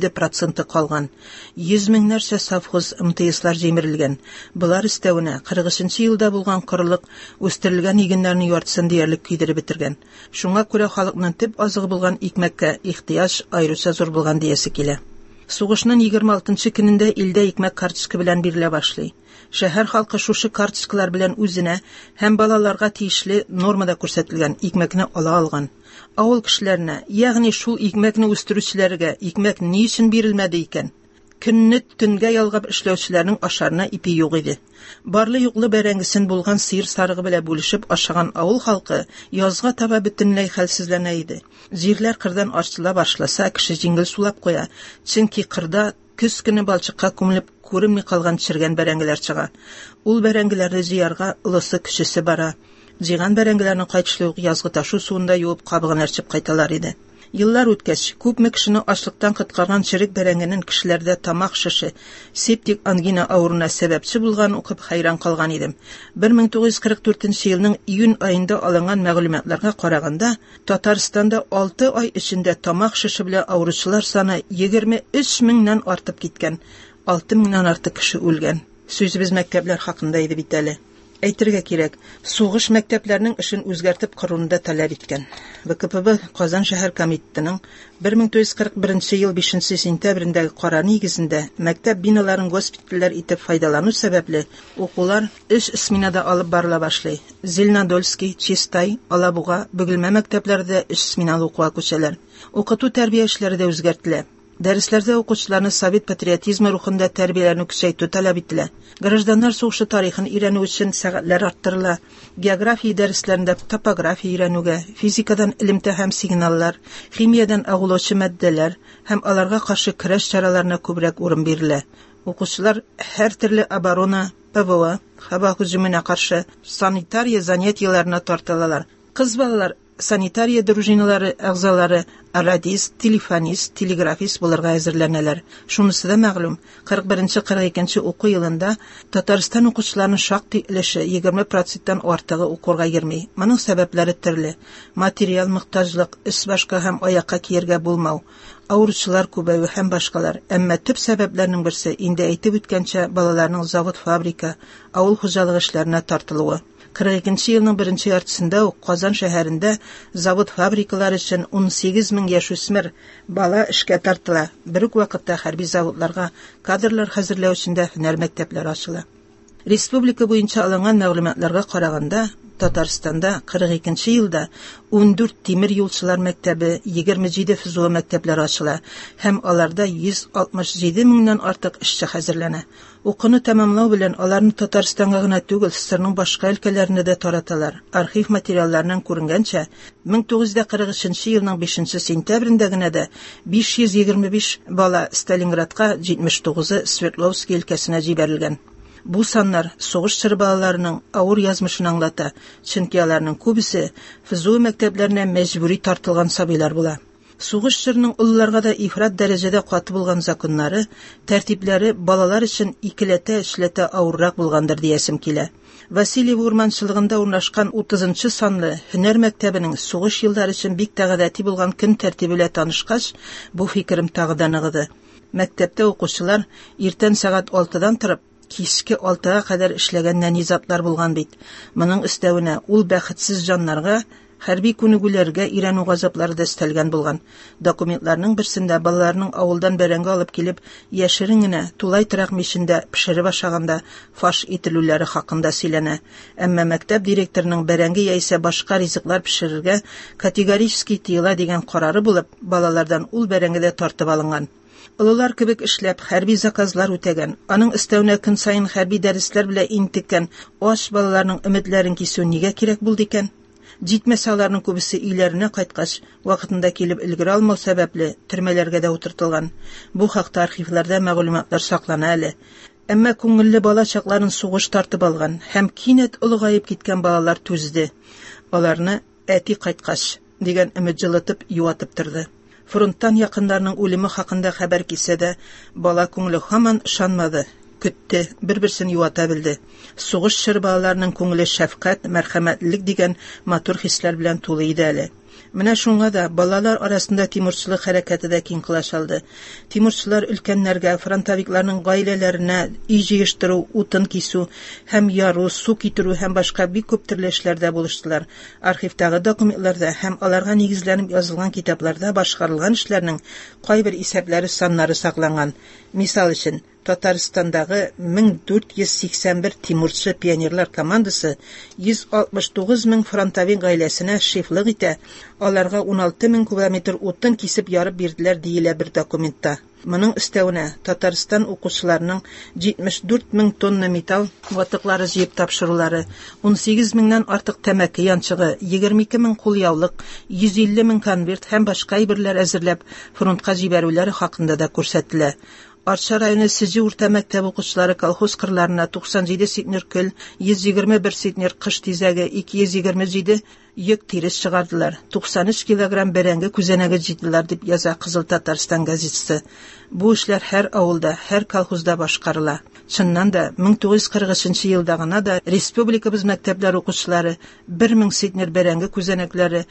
47% калган. 100 меңнәрчә совхоз МТСлар җимерелгән. Булар өстәвенә 43 елда булган корылык үстерелгән игеннәрне яртысын диярлек көйдереп бетергән. Шуңа күрә халыкның төп азыгы булган икмәккә ихтыяҗ аеруча зур булган диясе килә. Сугышның 26 көнендә илдә икмәк карточка белән бирелә башлый. Шәһәр халкы шушы карточкалар белән үзенә һәм балаларга тиешле нормада күрсәтелгән икмәкне ала алган. Авыл кешеләренә, ягъни шул икмәкне үстерүчеләргә икмәк ни өчен бирелмәде икән? Көнне төнгә ялгап эшләүчеләрнең ашарына ипи юк иде. Барлы-юклы бәрәңгесен булган сыер сарыгы белән бүлешеп ашаган авыл халкы язга таба бөтенләй хәлсезләнә иде. Җирләр кырдан ачыла башласа, кеше җиңел сулап куя, чөнки кырда көз көне балчыкка күмелеп күренми калган чиргән бәрәңгеләр чыга. Ул бәрәңгеләрне җыярга улысы кешесе бара. Җыйган бәрәңгеләрне кайтышлы ук язгы ташу суында юып кабыгын әрчеп кайталар иде. Еллар үткәч, күпме кешене ачлыктан коткарган чирек бәрәңгенең кешеләрдә тамак шише, септик ангина авыруына сәбәпче булган укып хайран калган идем. 1944 елның июнь айында алынган мәгълүматларга караганда, Татарстанда 6 ай эчендә тамак шише белән авыручылар саны 23 меңнән артып киткән. 6 меңнән артык кеше үлгән. Сүзебез мәктәпләр хакында иде бит әле. Әйтергә кирәк, сугыш мәктәпләрнең эшен үзгәртеп корунда таләп иткән. ВКПБ Казан шәһәр комитетының 1941 ел 5 сентябрендәге карары нигезендә мәктәп биналарын госпитальләр итеп файдалану сәбәпле укулар 3 сменада алып барыла башлый. Зеленодольский, Чистай, Алабуга, Бөгелмә мәктәпләрендә 3 сменалы укуга күчәләр. Укыту тәрбия эшләре дә үзгәртелә. Дәресләрдә укучыларны совет патриотизмы рухында тәрбияләрне көчәйтү таләп ителә. Гражданнар сугышы тарихын өйрәнү өчен сәгатьләр арттырыла. География дәресләрендә топография өйрәнүгә, физикадан элемтә һәм сигналлар, химиядән агулаучы матдәләр һәм аларга каршы көрәш чараларына күбрәк урын бирелә. Укучылар һәр төрле оборона, ПВО, һава һөҗүменә каршы санитария занятияләренә тартылалар. Кыз балалар санитария дружиналары әгъзалары радист, телефонист, телеграфист булырга әзерләнәләр. Шунысы да мәгълүм, 41-42 уку елында Татарстан укучыларының шактый өлеше 20%-тан артыгы укырга йөрми. Моның сәбәпләре төрле: материал мохтаҗлык, эс башка һәм аякка киергә булмау, авыручылар күбәюе һәм башкалар. Әмма төп сәбәпләрнең берсе инде әйтеп үткәнчә балаларның завод, фабрика, авыл хуҗалыгы эшләренә тартылуы. 42 елның 1 яртысында ук Казан шәһәрендә завод-фабрикалар өчен 18 мең яшүсмер бала эшкә тартыла. Бер үк вакытта хәрби заводларга кадрлар хәзерләү өчен дә һөнәр мәктәпләре ачыла. Республика буенча алынган мәгълүматларга караганда, Татарстанда 42 елда 14 тимир юлчылар мәктәбе, 27 ФЗО мәктәпләре ачыла һәм аларда 167 меңнән артык эшче хәзерләнә. Укуны тәмамлау белән аларны Татарстанга гына түгел, СССРның башка өлкәләренә дә тараталар. Архив материалларынан күренгәнчә, 1943 елның 5 сентябрендә генә дә 525 бала Сталинградка, 79-ы Свердловск өлкәсенә җибәрелгән. Бу саннар сугыш чоры балаларының авыр язмышын аңлата, чөнки аларның күбесе ФЗО мәктәпләренә мәҗбүри тартылган сабыйлар була. Сугыш чорының улларга да ифрат дәрәҗәдә каты булган законнары, тәртипләре балалар өчен икеләтә-эшләтә авыррак булгандыр диясем килә. Васильев урманчылыгында урнашкан 30-нчы санлы һөнәр мәктәбенең сугыш еллары өчен бик тәгъдәти булган көн тәртибе белән танышкач, бу фикерем тагы да ныгыды. Мәктәптә укучылар иртән сәгать 6-дан торып, кичке 6-га кадәр эшләгән нәнизатлар булган бит. Моның өстәвенә ул бәхетсез җаннарга хәрби күнегүләргә өйрәнү газаплары да өстәлгән булган. Документларның берсендә балаларның авылдан бәрәңге алып килеп, яшерен генә тулай торак мишендә пешереп ашаганда фаш ителүләре хакында сөйләнә. Әмма мәктәп директорының бәрәңге яисә башка ризыклар пешерергә категорически тыела дигән карары булып, балалардан ул бәрәңгедә тартып алынган. Олылар кебек эшләп, хәрби заказлар үтәгән, аның өстәвенә көн сайын хәрби дәресләр белән интеккән аш балаларның өметләрен кисү нигә кирәк булды икән? Җитмәсә аларның күбесе өйләренә кайткач, вакытында килеп өлгерә алмау сәбәпле төрмәләргә дә утыртылган. Бу хакта архивларда мәгълүматлар саклана әле. Әмма күңелле бала чакларын сугыш тартып алган һәм кинәт олыгаеп киткән балалар түзде. Аларны әти кайткач дигән өмет җылытып юатып торды. Фронттан якындарның үлеме хакында хәбәр килсә дә, бала күңеле һаман ышанмады, көтте, бер-берсен юата белде. Сугыш чоры балаларның күңеле шәфкать, мәрхәмәтлелек дигән матур хисләр белән тулы иде әле. Менә шуңа да балалар арасында тимурчылык хәрәкәте дә киң кылаш алды. Тимурчылар өлкәннәргә, фронтовикларның гаиләләренә өй җыештыру, утын кисү һәм яру, су китерү һәм башка бик күп төрле эшләрдә булыштылар. Архивтагы документларда һәм аларга нигезләнеп язылган китапларда башкарылган эшләрнең кайбер исәпләре, саннары сакланган. Мисал өчен, Татарстандагы 1481 тимурчы пионерлар командасы 169 мең фронтовик гаиләсенә шефлык итә, аларга 16 мең кубометр утын кисеп ярып бирделәр диелә бер документта. Моның өстәвенә Татарстан укучыларының 74 мең тонна металл ватыклары җыеп тапшырулары, 18 меңнән артык тәмәке янчыгы, 22 мең кулъяулык, 150 мең конверт һәм башка әйберләр әзерләп фронтка җибәрүләре хакында да күрсәтелә. Арча районы Сиҗи урта мәктәп укучылары колхоз кырларына 97 ситнер көл, 121 ситнер кыш тизәге, 227 йөк тирес чыгардылар. 93 килограмм бәрәңге күзәнәге җитдиләр дип яза Кызыл Татарстан газетасы. Бу эшләр һәр авылда, һәр колхозда башкарыла. Чыннан да 1943 елда гына да республикабыз мәктәпләр укучылары 1000 ситнер бәрәңге күзәнәкләре,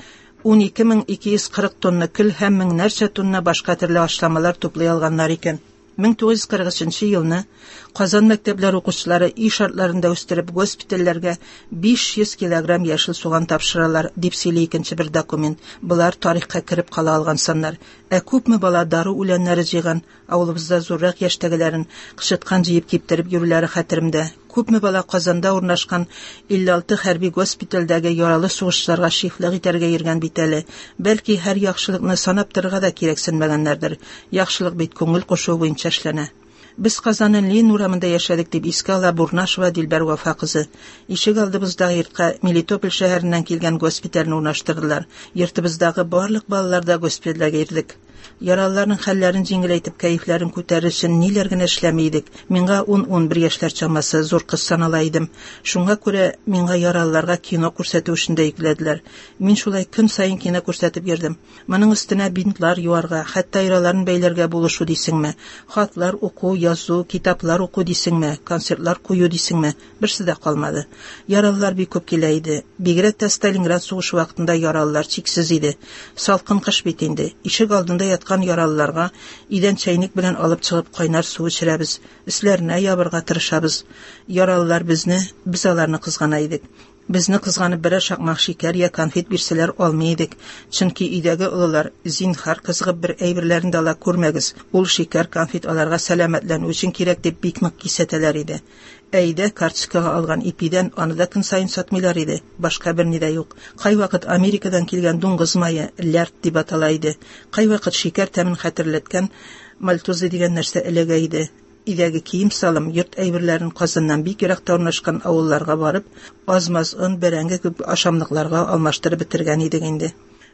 12240 тонна көл һәм меңнәрчә тонна башка төрле ашламалар туплый алганнар икән. 1943 елны Казан мәктәпләр укучылары үй шартларында үстереп госпитальләргә 500 килограмм яшел суган тапшыралар дип сөйли икенче бер документ. Булар тарихка кереп кала алган саннар. Ә күпме бала дару үләннәре җыйган, авылыбызда зуррак яшьтәгеләрен кышыткан җыеп киптереп йөрүләре хәтеремдә. Күпме бала Казанда урнашкан 56 хәрби госпитальдәге яралы сугышчыларга шифлык итәргә йөргән бит әле. Бәлки һәр яхшылыкны санап торырга да кирәксенмәгәннәрдер. Яхшылык бит күңел кушу буенча эшләнә. Без Казанның Ленин урамында яшәдек дип искә ала Бурнашева Дилбәр Вафа кызы. Ишек алдыбыздагы йортка Мелитополь шәһәреннән килгән госпитальне урнаштырдылар. Йортыбыздагы барлык балалар да госпитальгә йөрдек. Яралыларның хәлләрен җиңеләйтеп, кәефләрен күтәрер өчен ниләр генә эшләми идек. Миңа 10-11 яшьләр чамасы зур кыз санала идем. Шуңа күрә миңа яралыларга кино күрсәтү эшендә йөкләделәр. Мин шулай көн сайын кино күрсәтеп йөрдем. Моның өстенә бинтлар юарга, хәтта яраларын бәйләргә булышу дисеңме, хатлар уку, язу, китаплар уку дисеңме, концертлар кую дисеңме, берсе дә калмады. Яралылар бик күп килә иде. Бигрәк тә Сталинград сугышы вакытында яралылар чиксез иде. Салкын кыш бит инде. Ишек алдында яткан яралыларга идән чәйнек белән алып чыгып кайнар су эчерәбез. Өсләренә ябырга тырышабыз. Яралылар безне, без аларны кызгана идек. Безне кызганып берәр шакмак шикәр я конфет бирсәләр алмый идек. Чөнки өйдәге олылар зинһар кызгып бер әйберләрен дә ала күрмәгез. Ул шикәр, конфет аларга сәламәтләнү өчен кирәк дип бик нык кисәтәләр иде. Әйдә карточкага алган ипидән аны да көн сайын сатмыйлар иде. Башка бер ни дә юк. Кайвакыт Америкадан килгән дуңгыз мае, ләрт дип атала иде. Кайвакыт шикәр тәмен хәтерләткән мальтузы дигән нәрсә эләгә иде. Идәге кием салым, йорт әйберләрен Казаннан бик еракта урнашкан авылларга барып, азмаз ын, бәрәңге күп ашамлыкларга алмаштырып бетергән идек инде.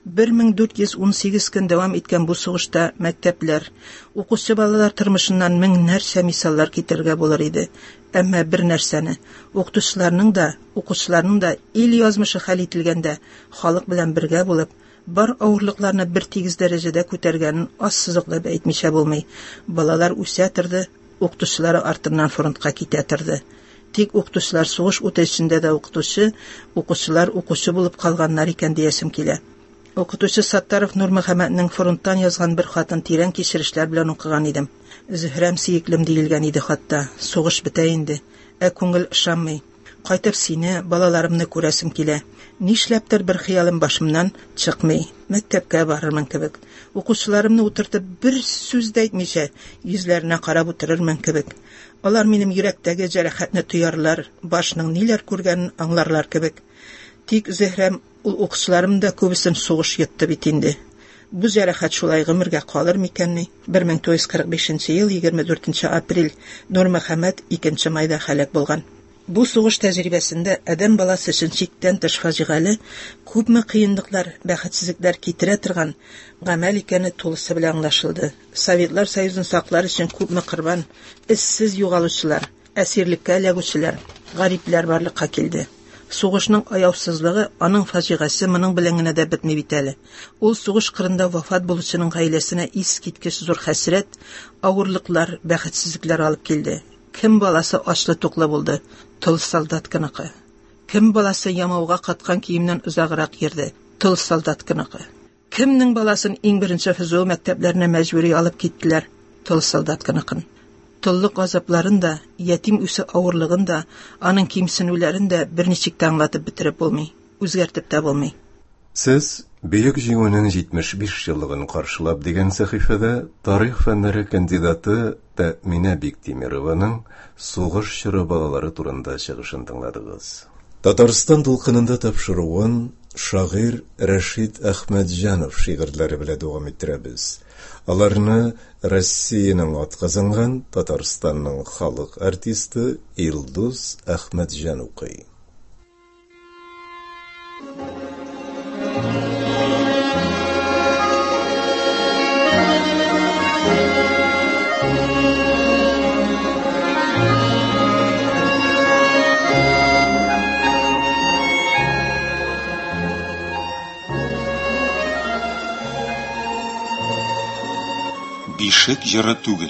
1418 көн дәвам иткән бу сугышта мәктәпләр, укучы балалар тормышыннан меңнәрчә мисаллар китергә булыр иде. Әмма бер нәрсәне, укытучыларның да ил язмышы хәл ителгәндә, халык белән бергә булып, бар авырлыкларны бер тигез дәрәҗәдә күтәргәнен ассызыклап әйтмичә булмый. Балалар үсә торды, укытучылары артыннан фронтка китә торды. Тик укытучылар сугыш үтәшендә дә укытучы, укучылар укучы булып калганнар икән диясем килә. Укытучы Саттаров Нурмөхәммәтнең фронттан язган бер хатын тирән кичерешләр белән укыган идем. Зөһрәм сөеклем диелгән иде хатта. Сугыш бетә инде. Күңел ышанмый. Кайтып сине, балаларымны күрәсем килә. Нишләптер бер хыялым башымнан чыкмый. Мәктәпкә барырмын кебек. Укучыларымны утыртып бер сүз дә әйтмичә, йөзләренә карап утырырмын кебек. Алар минем йөрәктәге җәрәхәтне тоярлар, башның ниләр күргәнен аңларлар кебек. Тик Зөһрәм, ул укучыларым да күбесен сугыш йотты бит инде. Бу җәрәхәт шулай гомергә калыр микәнни? 1945 ел 24 апрель Нурмөхәммәт 2 майда һәлак булган. Бу сугыш тәҗрибәсендә адәм баласы өчен чиктән тыш фаҗигале, күпме кыенлыклар, бәхетсезлекләр китерә торган гамәл икәне тулысы белән аңлашылды. Советлар Союзын саклар өчен күпме корбан, эшсез югалучылар, әсирлеккә эләгүчеләр, гарипләр барлыкка килде. Сугышның аяусызлыгы, аның фаҗигасы моның белән генә дә бетми бит әле. Ул сугыш кырында вафат булучының гаиләсенә искиткеч зур хәсрәт, авырлыклар, бәхетсезлекләр алып килде. Кем баласы ачлы-туклы булды? Тыл солдат кыныкы. Кем баласы ямауга каткан киемнән узаграк йөрде? Тыл солдат кыныкы. Кемнең баласын иң беренче ФЗО мәктәпләренә мәҗбүри алып киттеләр? Тыл солдат кыныкын. Тыллык азапларын да, ятим үсе авырлыгын да, аның кимсенүләрен дә берничек тә аңлатып бетереп булмый, үзгәртеп тә булмый. Сез Бөек җиңүнең 75 еллыгын каршылап дигән сәхифәдә тарих фәннәре кандидаты Тәминә Биктимированың сугыш чоры балалары турында чыгышын тыңладыгыз. Татарстан дулкынында тапшыруын шагыйрь Рәшид Әхмәтҗанов шигырьләре белән дәвам иттерәбез. Аларны Россиянең атказанган Татарстанның халык артисты Илдус Әхмәтҗан укый. Бишек җыры түгел.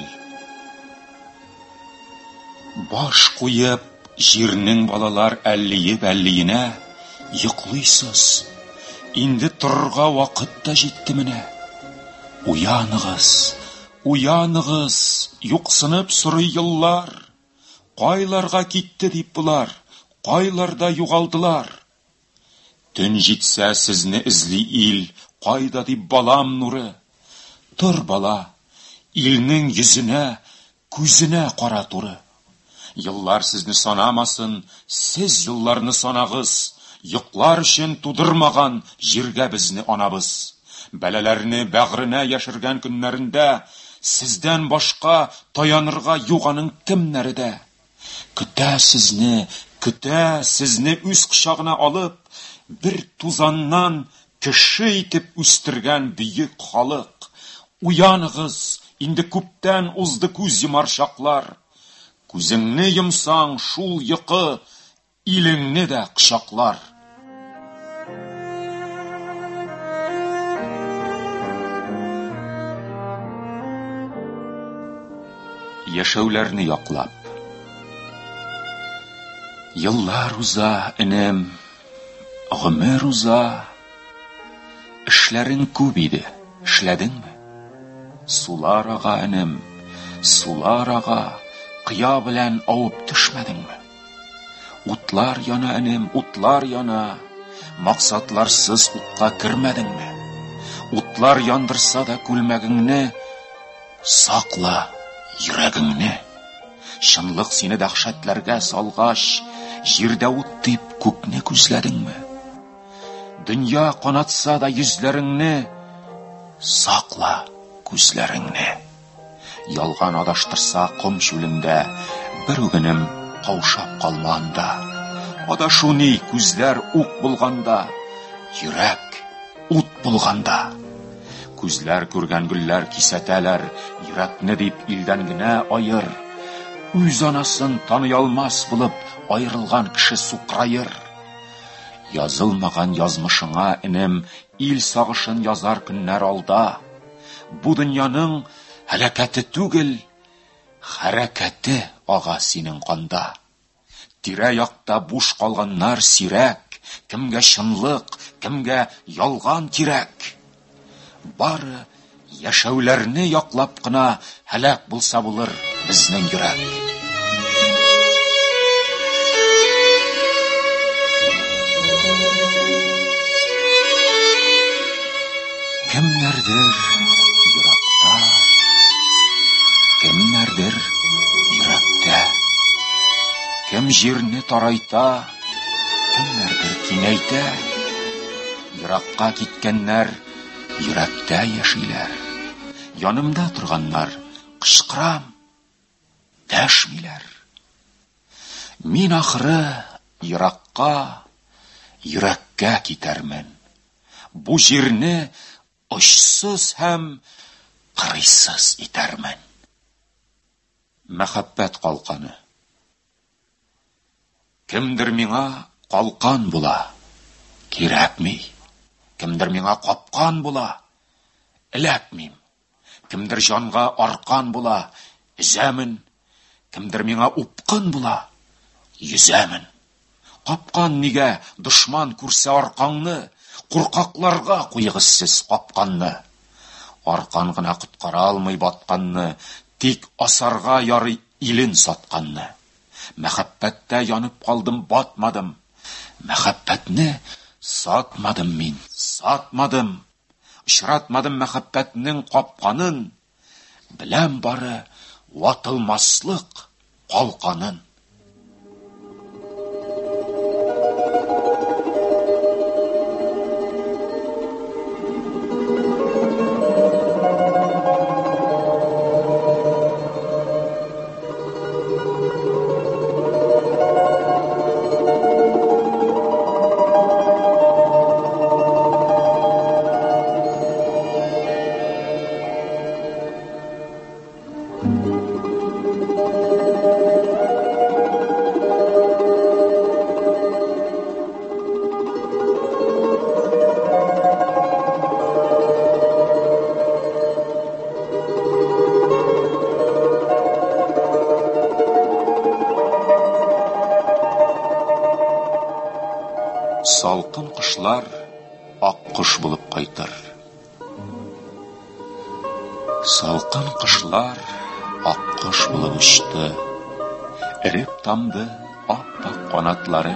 Баш куеп, җирнең балалар әллиенә, йоклыйсыз. Инде торырга вакыт та җитте менә. Уяныгыз, уяныгыз, юксынып сорый еллар. Кайларга китте дип булар, кайларда югалдылар. Төн җитсә сезне эзли ил, кайда дип балам нуры. Тор бала, илнең йөзенә, күзенә кара туры. Еллар сезне санамасын, сез елларны санагыз. Йоклар өчен тудырмаган җиргә безне анабыз. Бәләләрне бәгъренә яшергән көннәрендә сездән башка таянырга юганың кемнәрдә. Көтә сезне үз кочагына алып, бер тузаннан кеше итеп үстергән бөек халык. Уяныгыз, инде күптән узды күз йомар чаклар. Күзеңне йомсаң шул йокы, илеңне дә кочаклар. Яшәүләрне яклап. Еллар уза, энем, гомер уза. Эшләрең күп иде, эшләдеңме? Сулар ага, энем, сулар ага, кыя белән авып төшмәдеңме? Утлар яна, энем, утлар яна. Максатларсыз утка кирмәдеңме? Утлар яндырса да күлмәгеңне, сакла йөрәгеңне. Шынлык сине дәхшәтләргә салгач, җирдә ут дип күкне күзләдеңме? Дөнья канатса да йөзләреңне, сакла күзләреңне. Ялган адаштырса ком чүлендә, бер үгенем каушап калманда. Адашу ни, күзләр ук булганда, йөрәк ут булганда. Күзләр күргән гөлләр кисәтәләр, йөрәкне дип илдән генә аер. Үз анасын таный алмас булып, аерылган кеше сукрайыр. Язылмаган язмышыңа, энем, ил сагышын язар көннәр алда. Бу дөньяның һәлакәте түгел, хәрәкәте ага синең канда. Тирә-якта буш калганнар сирәк, кемгә чынлык, кемгә ялган кирәк. Бары яшәүләрне яклап кына һәлак булса булыр безнең йөрәк. Кемнәрдер йөрәктә, кемнәрдер йөрәктә. Кем җирне тарайта, кемнәрдер киңәйтә. Йөрәккә киткәннәр йөрәктә яшиләр. Янымда торганнар кычкырам, дәшмиләр. Мин ахры йөрәккә, йөрәккә китәрмен. Бу җирне очсыз һәм кырыйсыз итәрмен. Мәхәббәт калканы. Кемдер миңа калкан була, кирәкми. Кемдер миңа капкан була, эләкмим. Кемдер җанга аркан була, өзәмен. Кемдер миңа упкын була, йөзәмен. Капкан нигә дошман күрсә аркаңны, куркакларга куйыгыз сез капканны. Аркан гына коткара алмый батканны, тик асарга ярый илен сатканны. Мәхәббәттә янып калдым, батмадым. Мәхәббәтне сатмадым мин, сатмадым. Очратмадым мәхәббәтнең капканын. Беләм бары ватылмаслык калканын. Салкын кышлар аккош булып кайтыр. Салкын кышлар аккош булып учты. Эреп тамды ап-ак канатлары.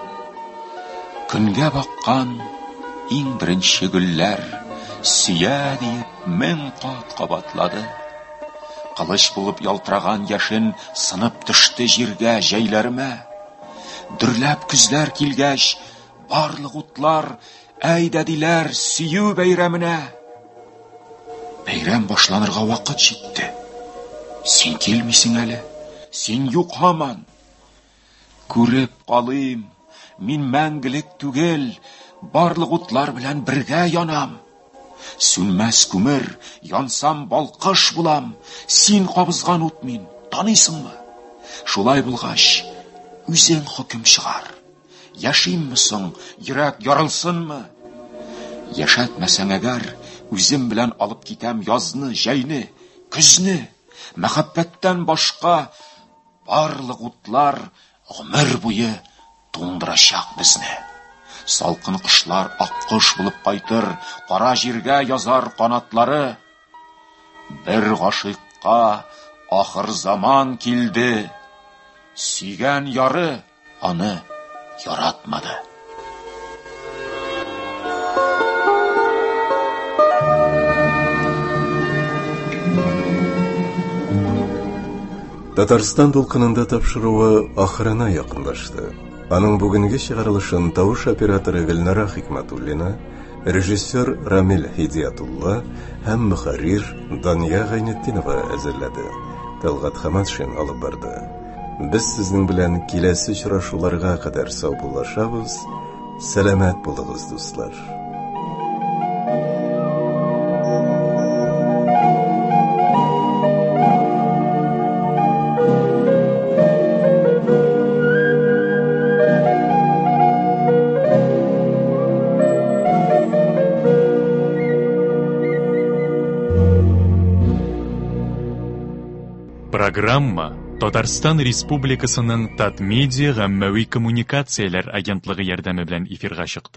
Көнгә баккан иң беренче гөлләр сөя дип мең кат кабатлады. Кылыч булып ялтыраган яшен сынып төште җиргә җәйләремә. Дөрләп күзләр килгәч, барлык утлар әйдә диләр сөю бәйрәменә. Бәйрәм башланырга вакыт җитте. Син килмисең әле, син юк һаман. Күреп калыйм, мин мәңгелек түгел, барлык утлар белән бергә янам. Сүнмәс күмер, янсам балкыш булам, син кабызган ут мин, танысыңмы? Шулай булгач, үзең хөкем чыгар. Яшимме соң, йөрәк ярылсынмы? Яшәтмәсәң әгәр, үзем белән алып китәм язны, җәйне, көзне. Мәхәббәттән башка барлык утлар гомер буе туңдырачак безне. Салкын кышлар аккош булып кайтыр, кара җиргә язар канатлары. Бер гашыйкка ахыр заман килде. Сөйгән яры аны яратмады. Татарстан дулкынында тапшыруы ахырына якынлашты. Аның бүгенге чыгарылышын тавыш операторы Гөлнара Хикматуллина, режиссер Рамил Хидиятулла һәм мөхәррир Дания Гайнетдинова әзерләде. Талгат Хаматшин алып барды. Без сезнең белән киләсе очрашуларга кадәр сау булашабыз. Сәламәт булыгыз, дуслар. Программа Татарстан Республикасының Татмедиа гаммәви коммуникацияләр агентлыгы ярдәме белән эфирга чыкты.